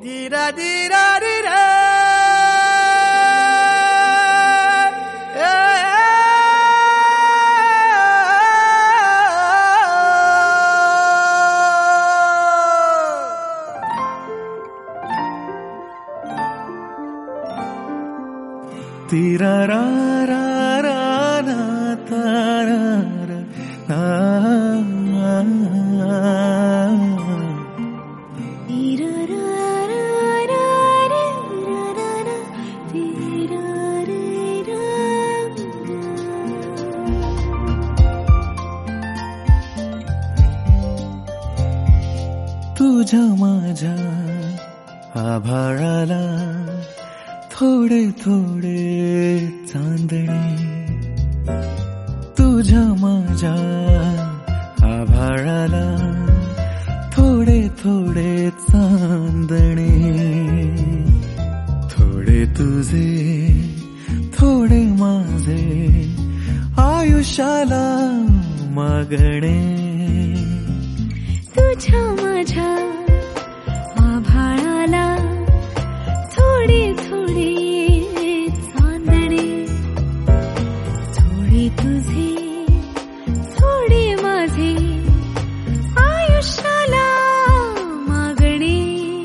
धीरा धीरा रे रे तीरा रा रा रा ना तारा रा ना तीरा रा रा रा रे रा रा रा तीरा रे रा तुझ्या माझ्या आभाळाला थोडे थोडे चांदणे तुझ्या माझ्या आभाळाला थोडे थोडे चांदणे थोडे तुझे थोडे माझे आयुष्याला मागणे तुझ्या माझ्या आभाळाला थोडे थोडे चांदणे थोडे तुझे थोडे माझे आयुष्याला मागणे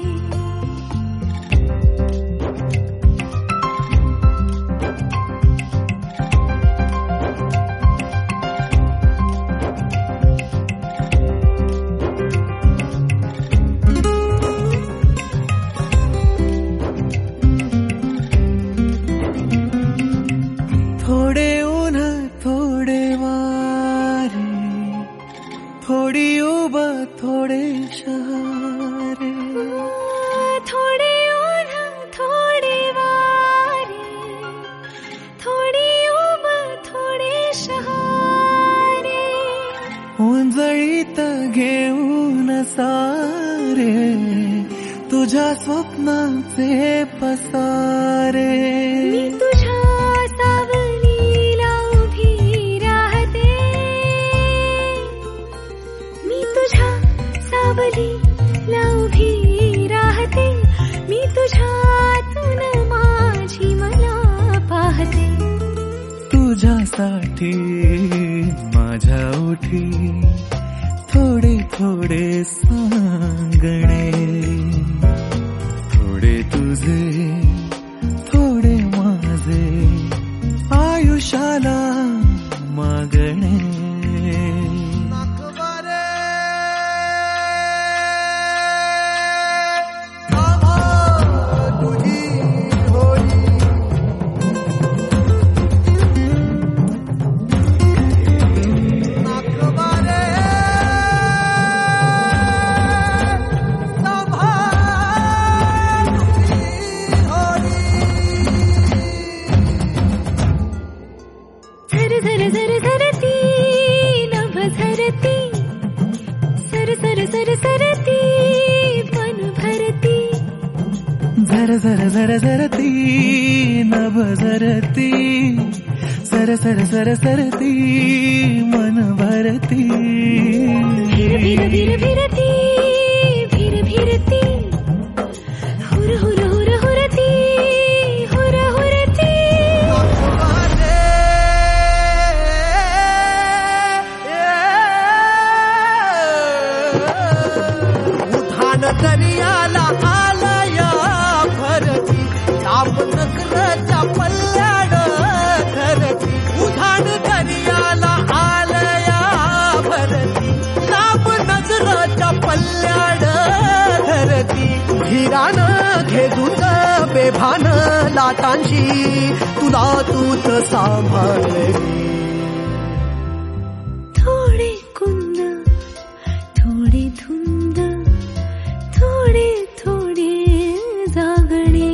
थोडे ऊन थोडे वारे थोडी उब थोडे शहारे थोडे ऊन थोडे वारे थोडी उब थोडे शहारे ओंजळीत घेऊन सारे तुझ्या स्वप्नांचे पसारे मी तुझ्या सावलीला उभी राहते मी तुझ्या सावलीला उभी राहते मी तुझ्यातून माझी मला पाहते तुझ्यासाठी माझ्या ओठी थोडे थोडे सांगणे थोडे तुझे थोडे माझे आयुष्याला मागणे झर झर झरती नभ झरती सर सर सर सरती मन भरती झर झर झर झरती नभ झरती सर सर सर सरती मन भरती फिर फिर फिर फिरती फिर फिरती हुर हुर हुर हुरती हुर हुरती उधाण दर्याला आलाया भरती लांब नगराच्या पल्ल्याड धरती उधाण दर्याला आलया भरती लांब नगराच्या पल्ल्याड धरती हिरानं घेजून बेभान लाटांची तुला तूच सांभाळली थोडे कुंद थोडे धुंद थोडे थोडे जागणे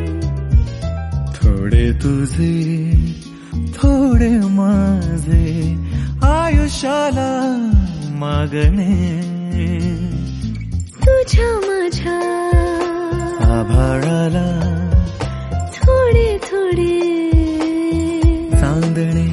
थोडे तुझे थोडे माझे आयुष्याला मागणे तुझ्या माझ्या आभाळाला थोडे थोडे चांदणे